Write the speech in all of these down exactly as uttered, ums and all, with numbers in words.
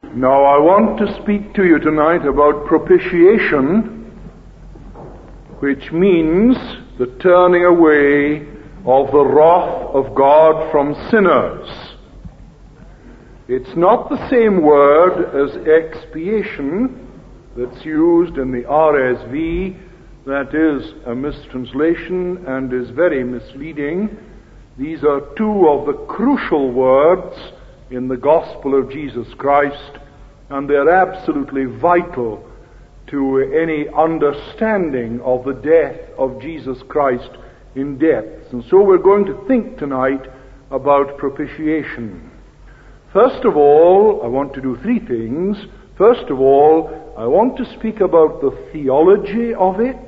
Now I want to speak to you tonight about propitiation, which means the turning away of the wrath of God from sinners. It's not the same word as expiation that's used in the R S V. That is a mistranslation and is very misleading. These are two of the crucial words in the gospel of Jesus Christ, and they're absolutely vital to any understanding of the death of Jesus Christ in depth. And so we're going to think tonight about propitiation. First of all, I want to do three things. First of all, I want to speak about the theology of it.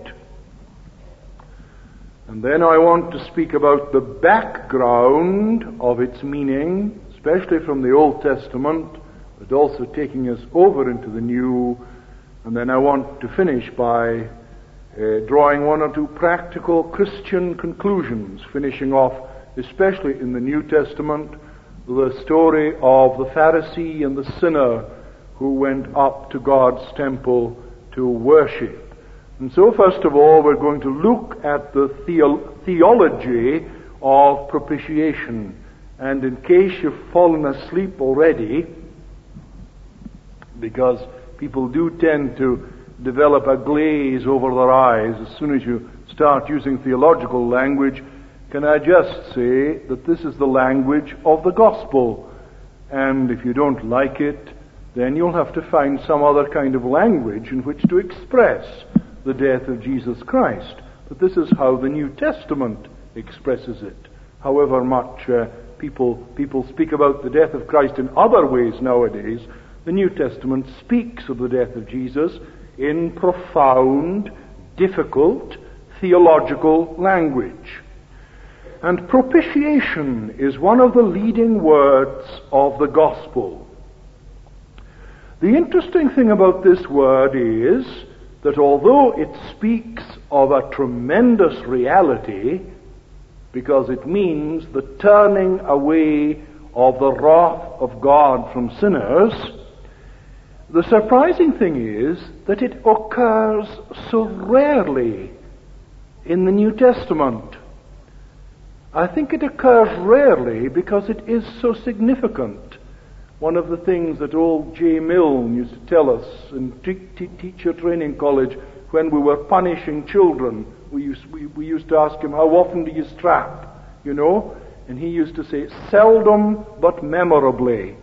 And then I want to speak about the background of its meaning, especially from the Old Testament, but also taking us over into the New. And then I want to finish by uh, drawing one or two practical Christian conclusions, finishing off, especially in the New Testament, the story of the Pharisee and the sinner who went up to God's temple to worship. And so, first of all, we're going to look at the theo- theology of propitiation. And in case you've fallen asleep already, because people do tend to develop a glaze over their eyes as soon as you start using theological language, can I just say that this is the language of the gospel. And if you don't like it, then you'll have to find some other kind of language in which to express the death of Jesus Christ. But this is how the New Testament expresses it. However much uh, people people speak about the death of Christ in other ways nowadays, the New Testament speaks of the death of Jesus in profound, difficult, theological language. And propitiation is one of the leading words of the gospel. The interesting thing about this word is that although it speaks of a tremendous reality, because it means the turning away of the wrath of God from sinners, the surprising thing is that it occurs so rarely in the New Testament. I think it occurs rarely because it is so significant. One of the things that old J. Milne used to tell us in t- t- teacher training college when we were punishing children, we used, we, we used to ask him, how often do you strap? You know? And he used to say, seldom but memorably.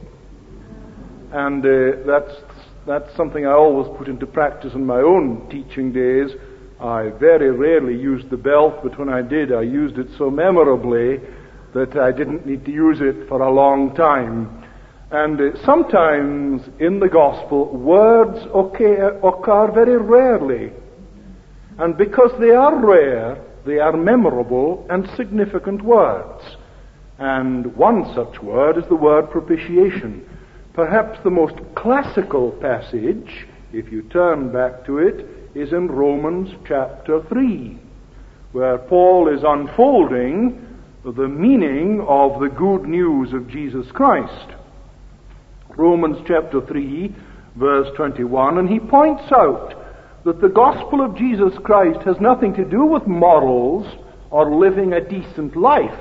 And uh, that's, that's something I always put into practice in my own teaching days. I very rarely used the belt, but when I did, I used it so memorably that I didn't need to use it for a long time. And uh, sometimes in the gospel, words occur, occur very rarely. And because they are rare, they are memorable and significant words. And one such word is the word propitiation. Perhaps the most classical passage, if you turn back to it, is in Romans chapter three, where Paul is unfolding the meaning of the good news of Jesus Christ. Romans chapter three, verse twenty-one, and he points out that the gospel of Jesus Christ has nothing to do with morals or living a decent life.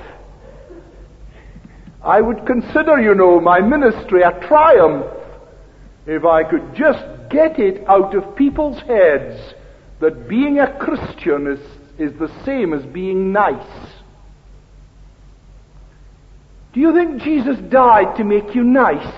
I would consider, you know, my ministry a triumph if I could just get it out of people's heads that being a Christian is, is the same as being nice. Do you think Jesus died to make you nice?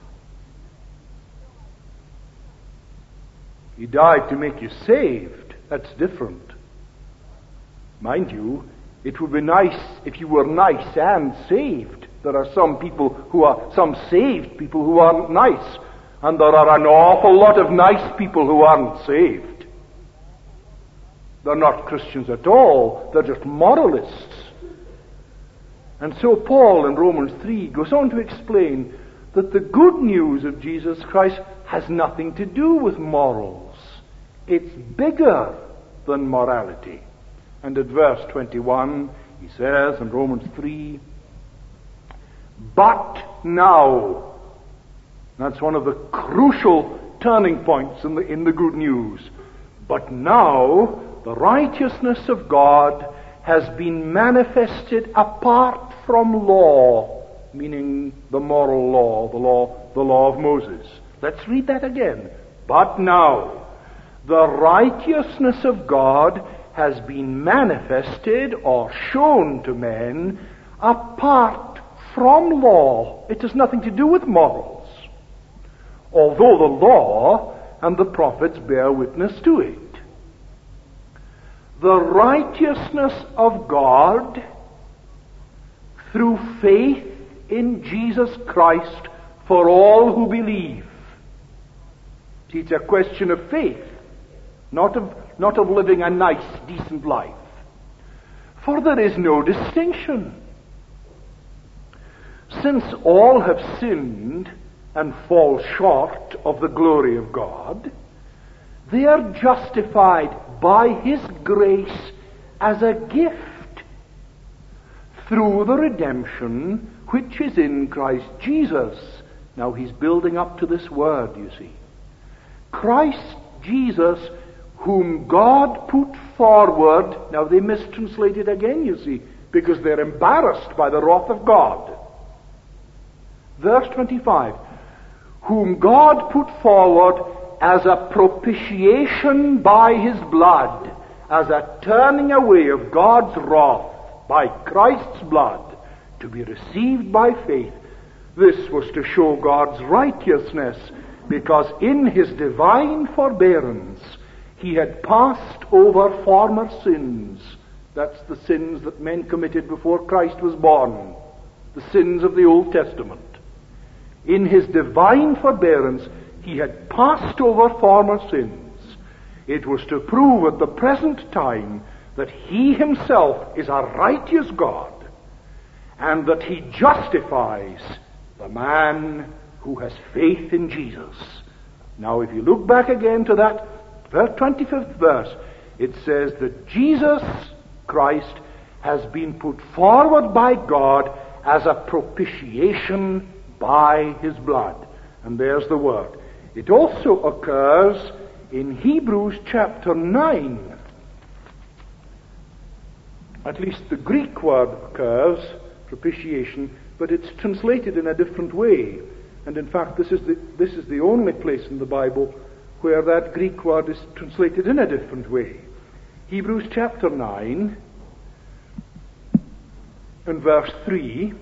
He died to make you saved. That's different. Mind you, it would be nice if you were nice and saved. There are some people who are, some saved people who aren't nice. And there are an awful lot of nice people who aren't saved. They're not Christians at all. They're just moralists. And so Paul in Romans three goes on to explain that the good news of Jesus Christ has nothing to do with morals. It's bigger than morality. And at verse twenty-one, he says in Romans three, but now, That's one of the crucial turning points in the, in the good news. But now, the righteousness of God has been manifested apart from law, meaning the moral law, the law, the law of Moses. Let's read that again. But now, the righteousness of God has been manifested or shown to men apart from law. It has nothing to do with morals, although the law and the prophets bear witness to it. The righteousness of God through faith in Jesus Christ for all who believe. See, it's a question of faith, not of, not of living a nice, decent life. For there is no distinction. Since all have sinned and fall short of the glory of God, they are justified by His grace as a gift through the redemption which is in Christ Jesus. Now he's building up to this word, you see. Christ Jesus, whom God put forward. Now they mistranslate it again, you see, because they're embarrassed by the wrath of God. Verse twenty-five. Whom God put forward as a propitiation by His blood, as a turning away of God's wrath by Christ's blood, to be received by faith. This was to show God's righteousness, because in His divine forbearance He had passed over former sins. That's the sins that men committed before Christ was born, the sins of the Old Testament. In His divine forbearance He had passed over former sins. It was to prove at the present time that He Himself is a righteous God, and that He justifies the man who has faith in Jesus. Now if you look back again to that twenty-fifth verse, it says that Jesus Christ has been put forward by God as a propitiation by His blood. And there's the word. It also occurs in Hebrews chapter nine. At least the Greek word occurs, propitiation, but it's translated in a different way. And in fact, this is the, this is the only place in the Bible where that Greek word is translated in a different way. Hebrews chapter nine and verse three.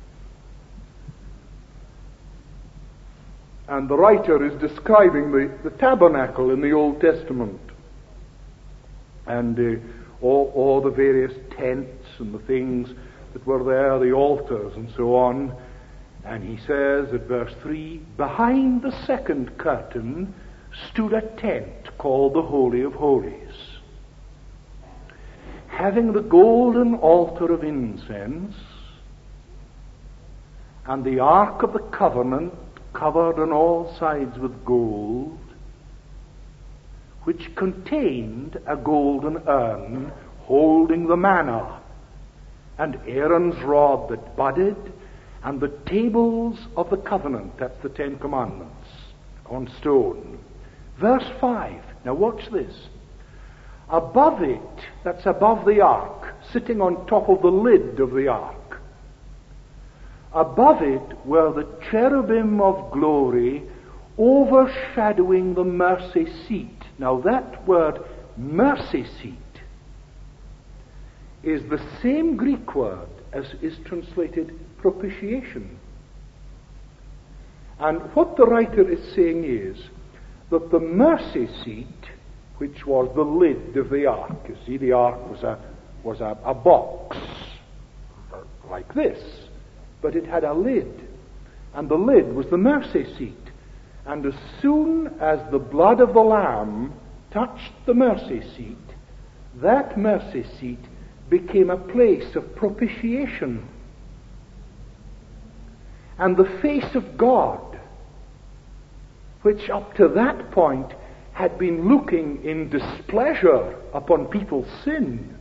And the writer is describing the, the tabernacle in the Old Testament, and uh, all, all the various tents and the things that were there, the altars and so on. And he says at verse three, behind the second curtain stood a tent called the Holy of Holies, having the golden altar of incense, and the ark of the covenant covered on all sides with gold, which contained a golden urn holding the manna, and Aaron's rod that budded, and the tables of the covenant, that's the Ten Commandments, on stone. Verse five, now watch this. Above it, that's above the ark, sitting on top of the lid of the ark, above it were the cherubim of glory overshadowing the mercy seat. Now that word, mercy seat, is the same Greek word as is translated propitiation. And what the writer is saying is that the mercy seat, which was the lid of the ark, you see, the ark was a, was a, a box like this, but it had a lid, and the lid was the mercy seat. And as soon as the blood of the Lamb touched the mercy seat, that mercy seat became a place of propitiation. And the face of God, which up to that point had been looking in displeasure upon people's sin,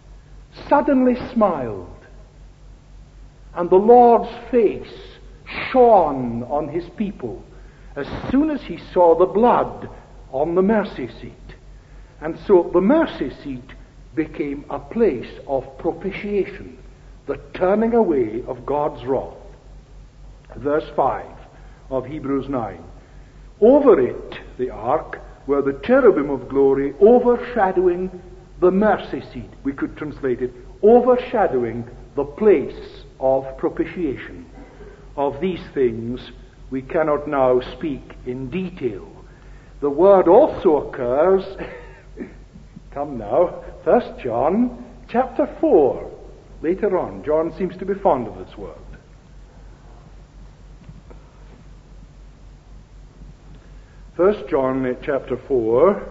suddenly smiled, and the Lord's face shone on his people as soon as he saw the blood on the mercy seat. And so the mercy seat became a place of propitiation, the turning away of God's wrath. Verse five of Hebrews nine. Over it, the ark, were the cherubim of glory overshadowing the mercy seat. We could translate it, overshadowing the place of propitiation. Of these things we cannot now speak in detail. The word also occurs, come now, First John chapter four. Later on, John seems to be fond of this word. First John chapter four,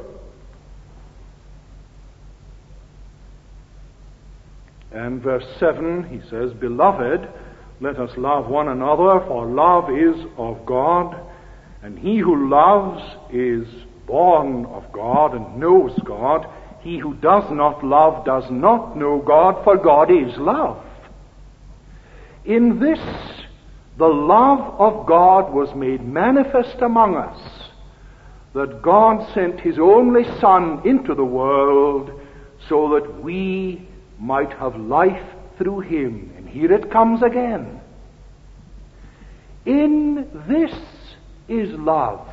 and verse seven, he says, Beloved, let us love one another, for love is of God, and he who loves is born of God and knows God. He who does not love does not know God, for God is love. In this, the love of God was made manifest among us, that God sent his only Son into the world so that we might have life through him. And here it comes again. In this is love.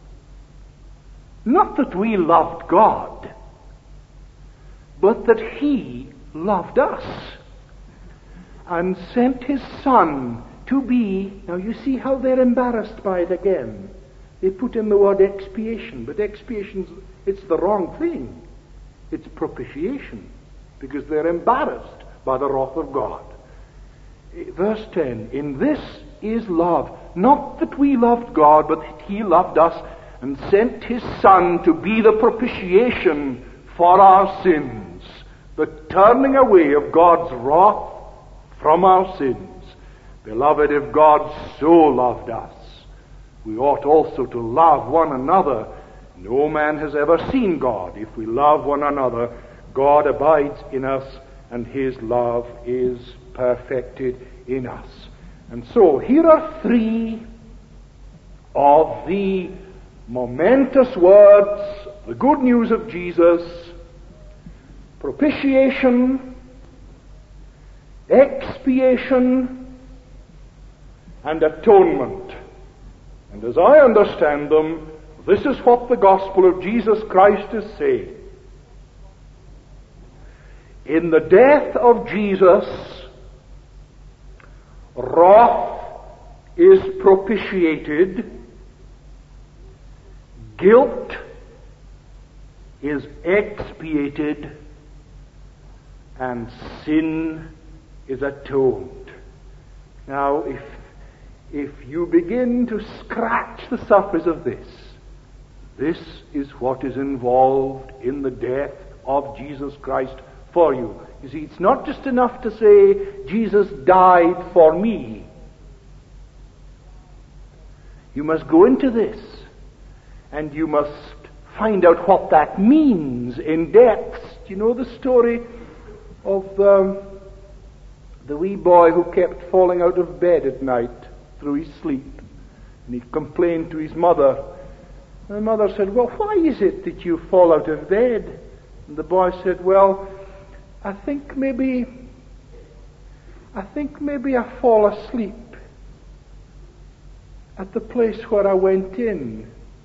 Not that we loved God, but that he loved us and sent his Son to be... Now you see how they're embarrassed by it again. They put in the word expiation, but expiation, it's the wrong thing. It's propitiation, because they're embarrassed by the wrath of God. Verse ten, in this is love, not that we loved God, but that he loved us and sent his Son to be the propitiation for our sins, the turning away of God's wrath from our sins. Beloved, if God so loved us, we ought also to love one another. No man has ever seen God. If we love one another, God abides in us, and his love is perfected in us. And so, here are three of the momentous words, the good news of Jesus: propitiation, expiation, and atonement. And as I understand them, this is what the gospel of Jesus Christ is saying. In the death of Jesus, wrath is propitiated, guilt is expiated, and sin is atoned. Now, if If you begin to scratch the surface of this, this is what is involved in the death of Jesus Christ for you. You see, it's not just enough to say, Jesus died for me. You must go into this, and you must find out what that means in depth. Do you know the story of um, the wee boy who kept falling out of bed at night through his sleep? And he complained to his mother. And the mother said, well, why is it that you fall out of bed? And the boy said, well, I think maybe, I think maybe I fall asleep at the place where I went in.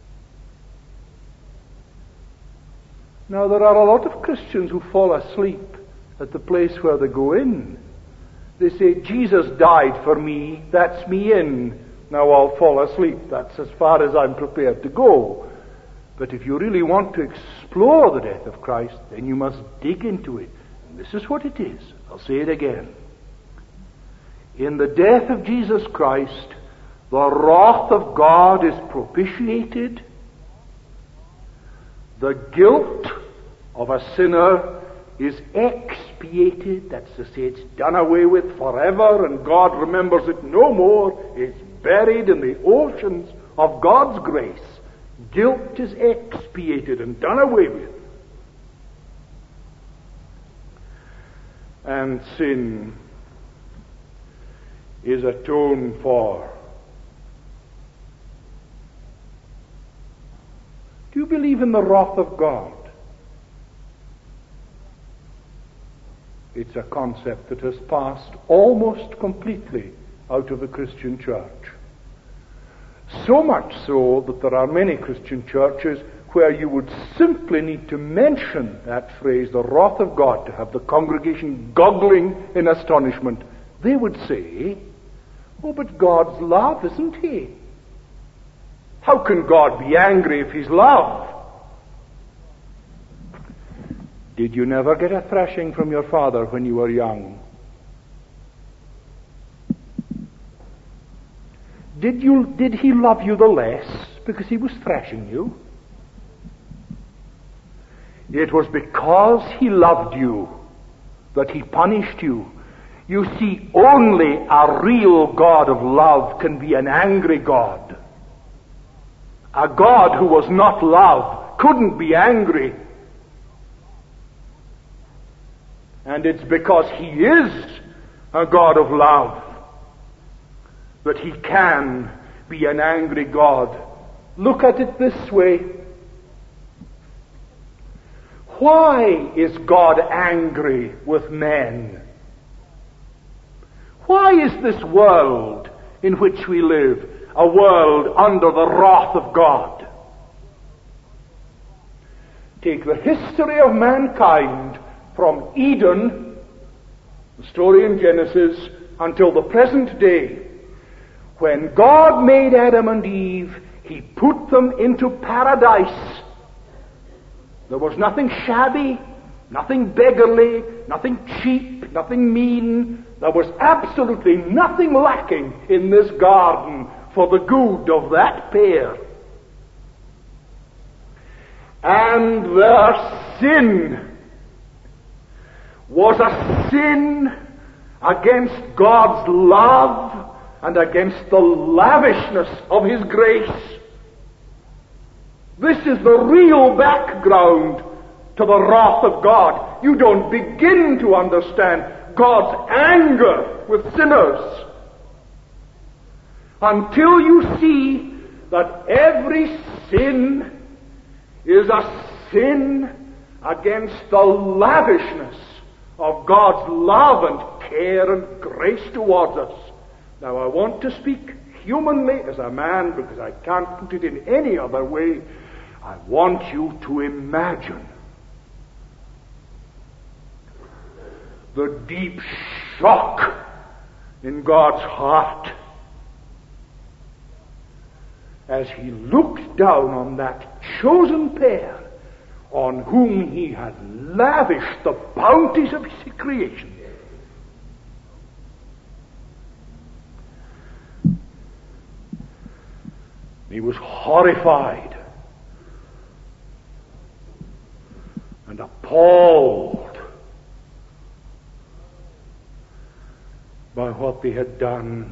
Now, there are a lot of Christians who fall asleep at the place where they go in. They say, Jesus died for me, that's me in. Now I'll fall asleep. That's as far as I'm prepared to go. But if you really want to explore the death of Christ, then you must dig into it. And this is what it is. I'll say it again. In the death of Jesus Christ, the wrath of God is propitiated. The guilt of a sinner is expiated. That's to say, it's done away with forever, and God remembers it no more. It's buried in the oceans of God's grace. Guilt is expiated and done away with. And sin is atoned for. you believe in the wrath of God? It's a concept that has passed almost completely out of the Christian church. So much so that there are many Christian churches where you would simply need to mention that phrase, the wrath of God, to have the congregation goggling in astonishment. They would say, oh, but God's love, isn't He? How can God be angry if He's love? Did you never get a thrashing from your father when you were young? Did you, did he love you the less because he was thrashing you? It was because he loved you that he punished you. You see, only a real God of love can be an angry God. A God who was not love couldn't be angry. And it's because He is a God of love that He can be an angry God. Look at it this way. Why is God angry with men? Why is this world in which we live a world under the wrath of God? Take the history of mankind from Eden, the story in Genesis, until the present day. When God made Adam and Eve, He put them into paradise. There was nothing shabby, nothing beggarly, nothing cheap, nothing mean. There was absolutely nothing lacking in this garden for the good of that pair. And their sin was a sin against God's love and against the lavishness of His grace. This is the real background to the wrath of God. You don't begin to understand God's anger with sinners until you see that every sin is a sin against the lavishness of God's love and care and grace towards us. Now, I want to speak humanly as a man because I can't put it in any other way. I want you to imagine the deep shock in God's heart as He looked down on that chosen pair on whom He had lavished the bounties of His creation. He was horrified and appalled by what they had done.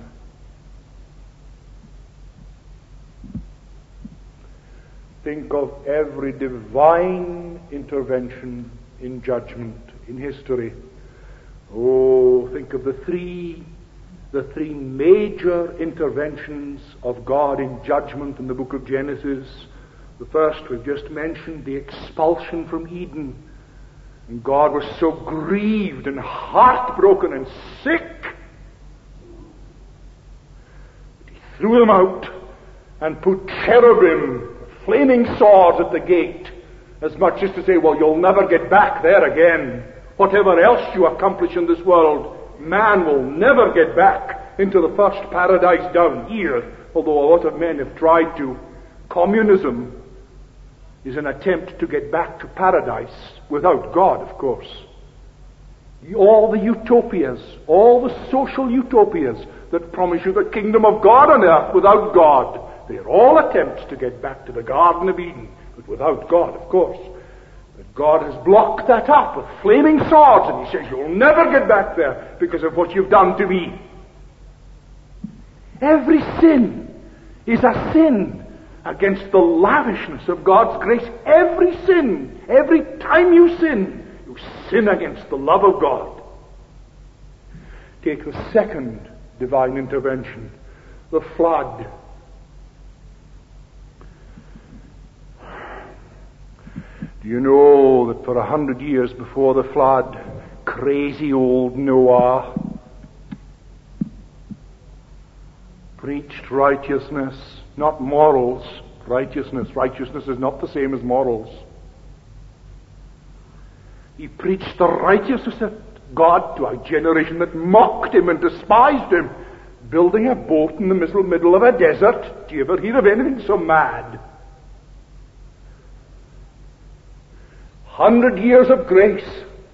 Think of every divine intervention in judgment in history. Oh, think of the three, the three major interventions of God in judgment in the book of Genesis. The first we've just mentioned, the expulsion from Eden. And God was so grieved and heartbroken and sick that He threw them out and put cherubim, flaming swords at the gate, as much as to say, well, you'll never get back there again. Whatever else you accomplish in this world, man will never get back into the first paradise down here, although a lot of men have tried to. Communism is an attempt to get back to paradise without God, of course. All the utopias, all the social utopias that promise you the kingdom of God on earth without God, they're all attempts to get back to the Garden of Eden, but without God, of course. But God has blocked that up with flaming swords, and He says, you'll never get back there because of what you've done to me. Every sin is a sin against the lavishness of God's grace. Every sin, every time you sin, you sin against the love of God. Take the second divine intervention, the flood. Do you know that for a hundred years before the flood, crazy old Noah preached righteousness, not morals, righteousness. Righteousness is not the same as morals. He preached the righteousness of God to a generation that mocked him and despised him, building a boat in the middle, middle of a desert. Do you ever hear of anything so mad? Hundred years of grace.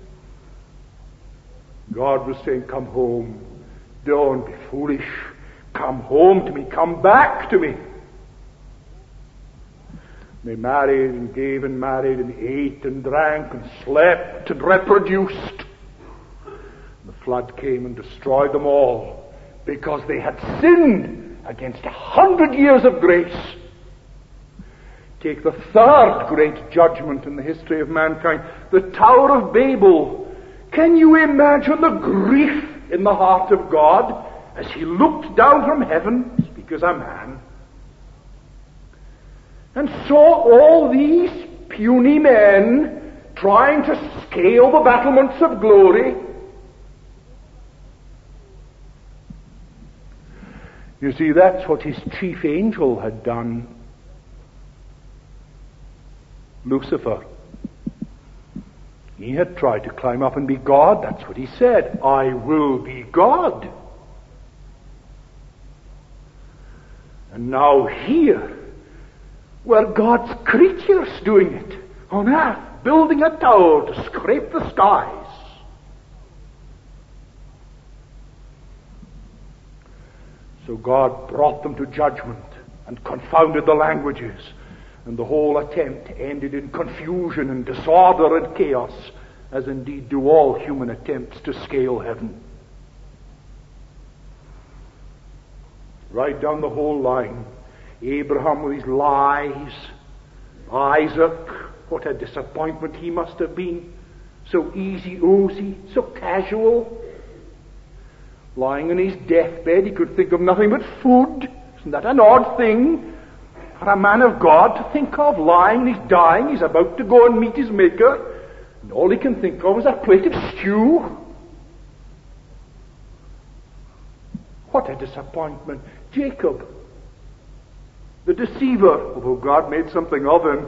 God was saying, come home. Don't be foolish. Come home to me. Come back to me. They married and gave and married and ate and drank and slept and reproduced. The flood came and destroyed them all because they had sinned against a hundred years of grace. Take the third great judgment in the history of mankind, the Tower of Babel. Can you imagine the grief in the heart of God as he looked down from heaven, speak as a man, and saw all these puny men trying to scale the battlements of glory? You see, that's what his chief angel had done. Lucifer. He had tried to climb up and be God. That's what he said. I will be God. And now here, were God's creatures doing it on earth, building a tower to scrape the skies. So God brought them to judgment and confounded the languages, and the whole attempt ended in confusion and disorder and chaos, as indeed do all human attempts to scale heaven. Right down the whole line. Abraham with his lies. Isaac, what a disappointment he must have been. So easy-oosy, so casual. Lying on his deathbed, he could think of nothing but food. Isn't that an odd thing for a man of God to think of? Lying, he's dying, he's about to go and meet his Maker, and all he can think of is a plate of stew. What a disappointment. Jacob, the deceiver, although God made something of him.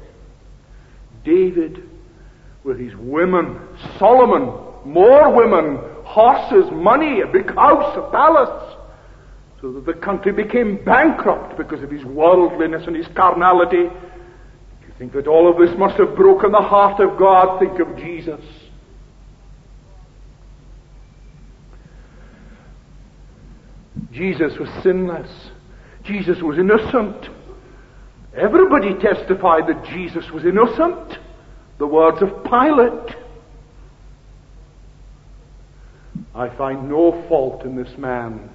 David, with his women. Solomon, more women, horses, money, a big house, a palace. So that the country became bankrupt because of his worldliness and his carnality. If you think that all of this must have broken the heart of God, think of Jesus. Jesus was sinless. Jesus was innocent. Everybody testified that Jesus was innocent. The words of Pilate. I find no fault in this man.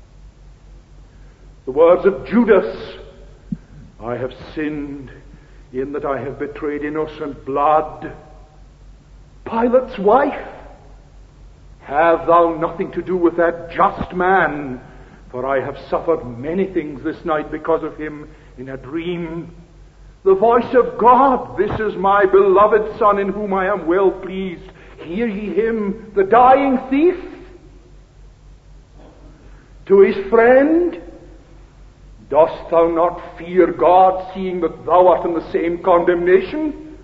The words of Judas. I have sinned in that I have betrayed innocent blood. Pilate's wife. Have thou nothing to do with that just man, for I have suffered many things this night because of him in a dream. The voice of God, this is my beloved Son in whom I am well pleased. Hear ye him, the dying thief. To his friend, dost thou not fear God, seeing that thou art in the same condemnation?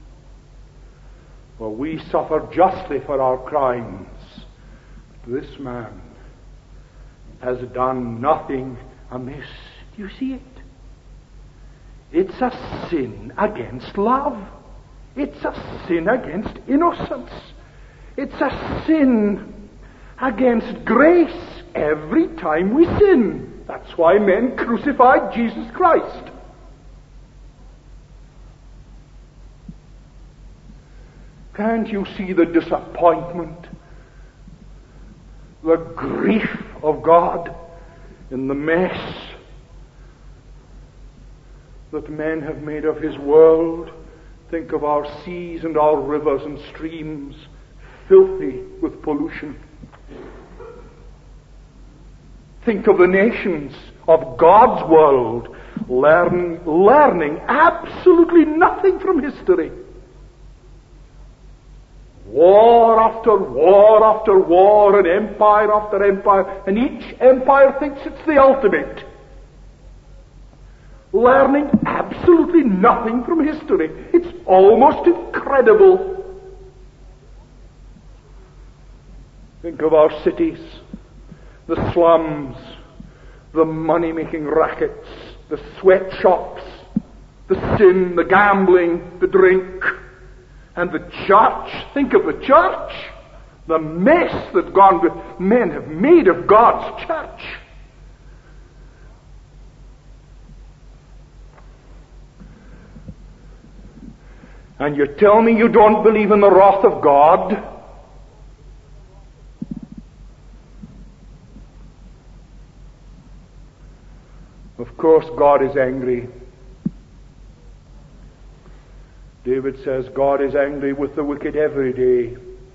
For we suffer justly for our crimes. But this man has done nothing amiss. Do you see it? It's a sin against love. It's a sin against innocence. It's a sin against grace every time we sin. That's why men crucified Jesus Christ. Can't you see the disappointment, the grief of God in the mess that men have made of his world? Think of our seas and our rivers and streams filthy with pollution. Think of the nations of God's world learn, learning absolutely nothing from history. War after war after war, and empire after empire, and each empire thinks it's the ultimate. Learning absolutely nothing from history. It's almost incredible. Think of our cities, the slums, the money-making rackets, the sweatshops, the sin, the gambling, the drink, and the church. Think of the church, the mess that gone men have made of God's church. And you tell me you don't believe in the wrath of God? Of course, God is angry. David says, God is angry with the wicked every day.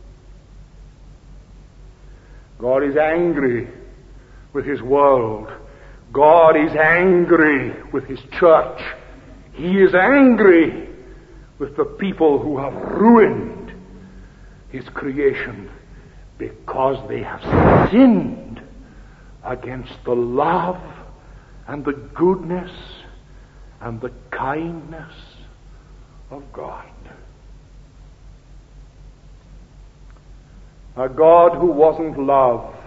God is angry with His world. God is angry with His church. He is angry with the people who have ruined His creation because they have sinned against the love and the goodness and the kindness of God. A God who wasn't love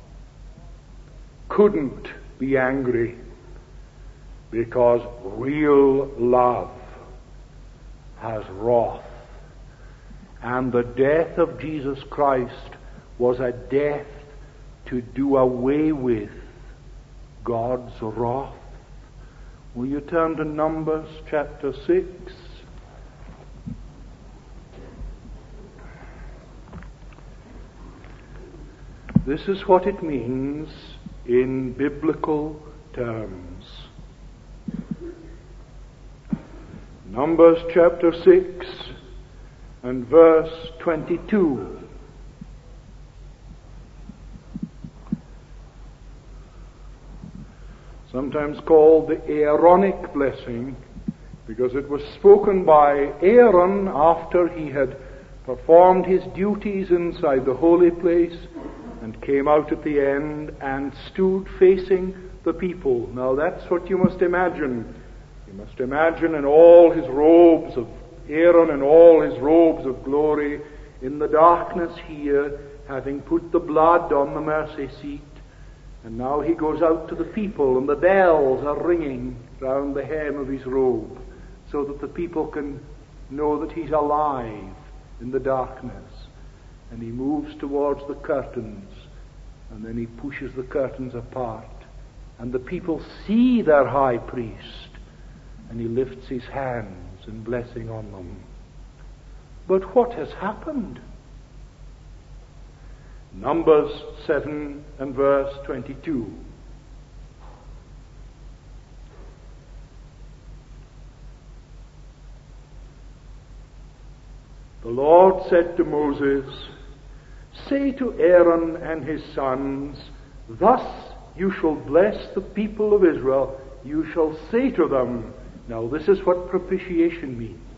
couldn't be angry, because real love has wrath. And the death of Jesus Christ was a death to do away with God's wrath. Will you turn to Numbers chapter six? This is what it means in biblical terms. Numbers chapter six and verse twenty-two. Sometimes called the Aaronic blessing, because it was spoken by Aaron after he had performed his duties inside the holy place and came out at the end and stood facing the people. Now that's what you must imagine. You must imagine in all his robes of Aaron and all his robes of glory, in the darkness here, having put the blood on the mercy seat. And now he goes out to the people, and the bells are ringing round the hem of his robe, so that the people can know that he's alive in the darkness. And he moves towards the curtains, and then he pushes the curtains apart, and the people see their high priest, and he lifts his hands in blessing on them. But what has happened? Numbers seven and verse twenty-two. The Lord said to Moses, "Say to Aaron and his sons, thus you shall bless the people of Israel. You shall say to them," now this is what propitiation means,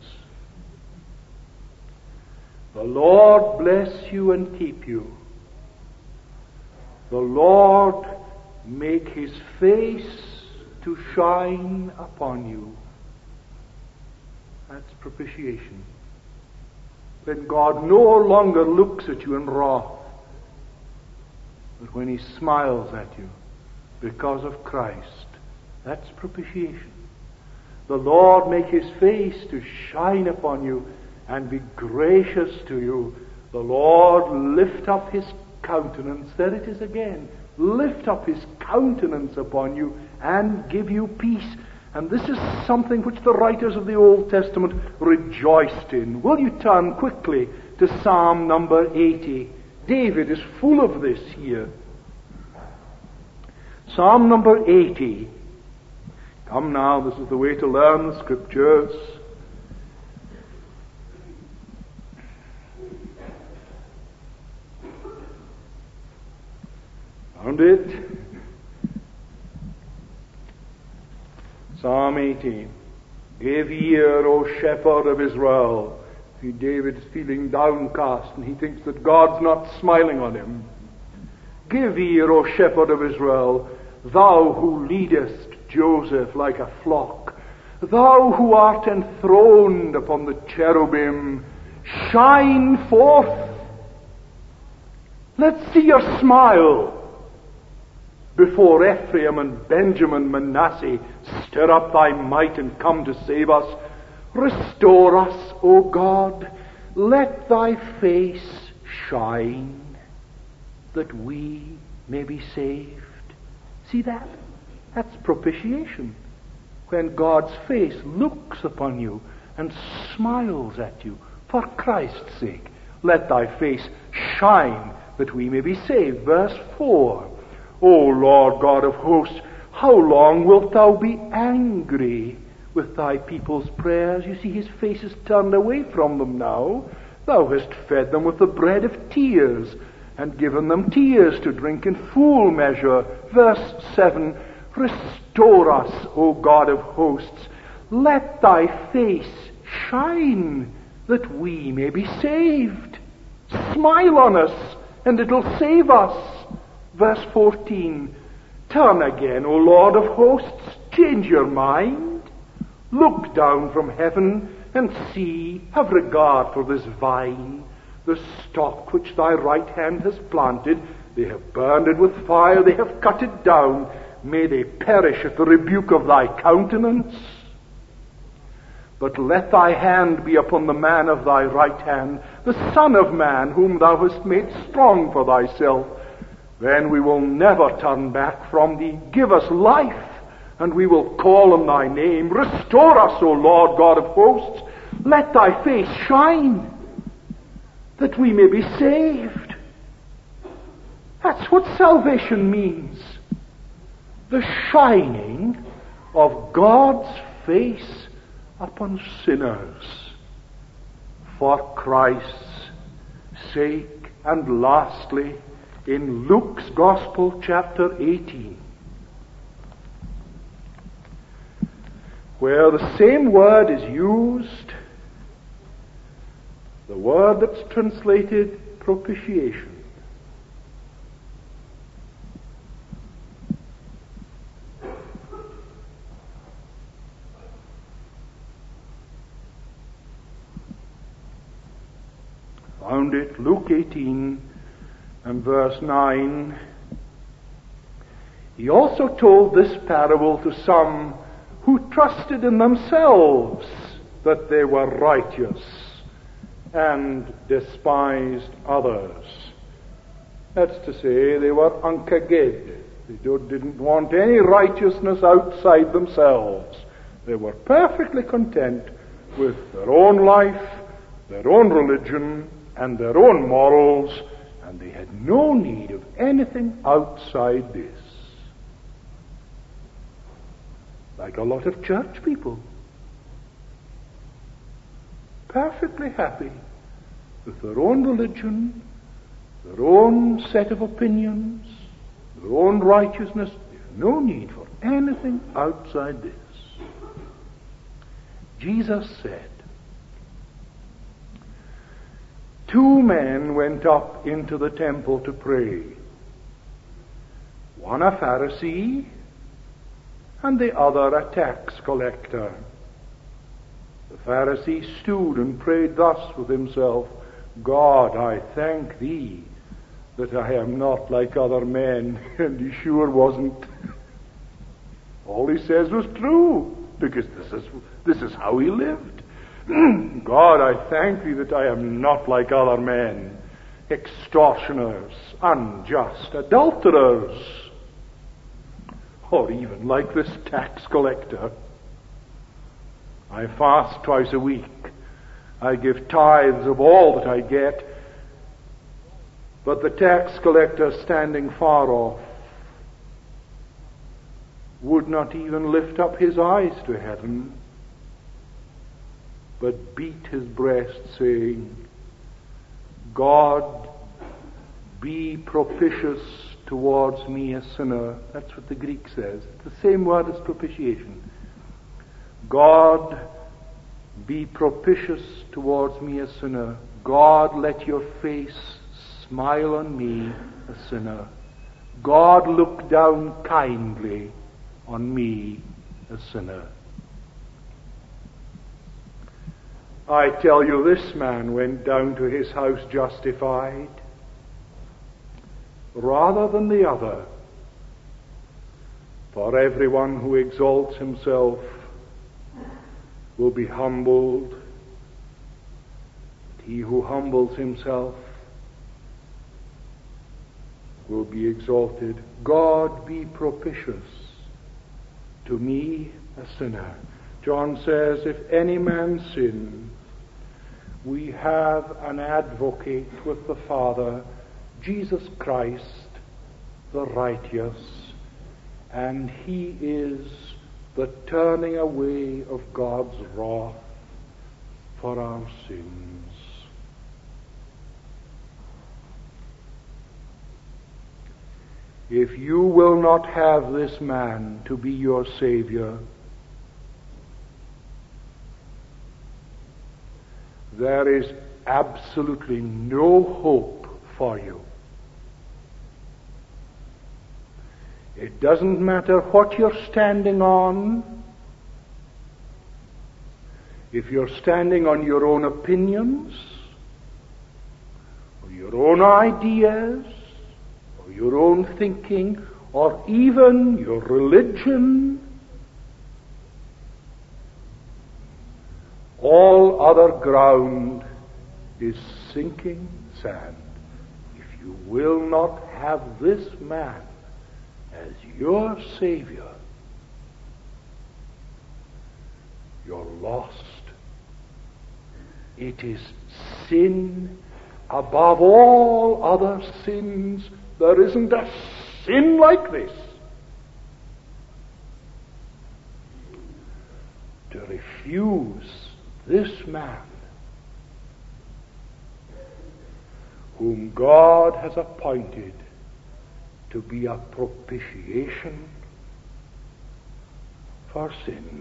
"The Lord bless you and keep you. The Lord make his face to shine upon you." That's propitiation. When God no longer looks at you in wrath, but when he smiles at you because of Christ. That's propitiation. The Lord make his face to shine upon you and be gracious to you. The Lord lift up his countenance, there it is again, lift up his countenance upon you and give you peace. And this is something which the writers of the Old Testament rejoiced in. Will you turn quickly to Psalm number eighty? David is full of this here. Psalm number eighty. Come now, this is the way to learn the Scriptures. Found it? Psalm eighty. Give ear, O shepherd of Israel. See, David's feeling downcast and he thinks that God's not smiling on him. Give ear, O shepherd of Israel, thou who leadest Joseph like a flock, thou who art enthroned upon the cherubim, shine forth. Let's see your smile before Ephraim and Benjamin, Manasseh. Stir up thy might and come to save us. Restore us, O God. Let thy face shine, that we may be saved. See that? That's propitiation. When God's face looks upon you and smiles at you for Christ's sake. Let thy face shine, that we may be saved. Verse four. O Lord God of hosts, how long wilt thou be angry with thy people's prayers? You see, his face is turned away from them now. Thou hast fed them with the bread of tears, and given them tears to drink in full measure. Verse seven. Restore us, O God of hosts. Let thy face shine, that we may be saved. Smile on us, and it'll save us. Verse fourteen. Turn again, O Lord of hosts, change your mind. Look down from heaven and see, have regard for this vine, the stock which thy right hand has planted. They have burned it with fire, they have cut it down. May they perish at the rebuke of thy countenance. But let thy hand be upon the man of thy right hand, the Son of Man, whom thou hast made strong for thyself. Then we will never turn back from thee. Give us life, and we will call on thy name. Restore us, O Lord God of hosts. Let thy face shine, that we may be saved. That's what salvation means. The shining of God's face upon sinners for Christ's sake. And lastly, in Luke's Gospel, chapter eighteen, where the same word is used, the word that's translated propitiation. Found it, Luke eighteen and verse nine. He also told this parable to some who trusted in themselves that they were righteous and despised others. That's to say, they were unkaged. They didn't want any righteousness outside themselves. They were perfectly content with their own life, their own religion, and their own morals, and they had no need of anything outside this. Like a lot of church people. Perfectly happy with their own religion, their own set of opinions, their own righteousness. They have no need for anything outside this. Jesus said, two men went up into the temple to pray. One a Pharisee, and the other a tax collector. The Pharisee stood and prayed thus with himself, God, I thank thee that I am not like other men. And he sure wasn't. All he says was true, because this is, this is how he lived. God, I thank thee that I am not like other men, extortioners, unjust, adulterers, or even like this tax collector. I fast twice a week. I give tithes of all that I get. But the tax collector, standing far off, would not even lift up his eyes to heaven, but beat his breast, saying, God, be propitious towards me, a sinner. That's what the Greek says. It's the same word as propitiation. God, be propitious towards me, a sinner. God, let your face smile on me, a sinner. God, look down kindly on me, a sinner. I tell you, this man went down to his house justified rather than the other. For everyone who exalts himself will be humbled. He who humbles himself will be exalted. God, be propitious to me, a sinner. John says, if any man sin, we have an advocate with the Father, Jesus Christ, the righteous, and he is the turning away of God's wrath for our sins. If you will not have this man to be your Savior, there is absolutely no hope for you. It doesn't matter what you're standing on. If you're standing on your own opinions, or your own ideas, or your own thinking, or even your religion, all other ground is sinking sand. If you will not have this man as your Savior, you're lost. It is sin above all other sins. There isn't a sin like this. To refuse this man whom God has appointed to be a propitiation for sin.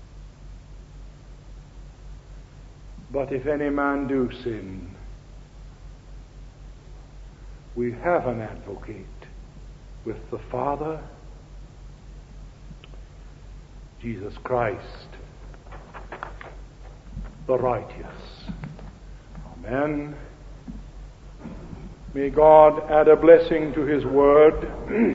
But if any man do sin, we have an advocate with the Father, Jesus Christ, the righteous. Amen. May God add a blessing to his word.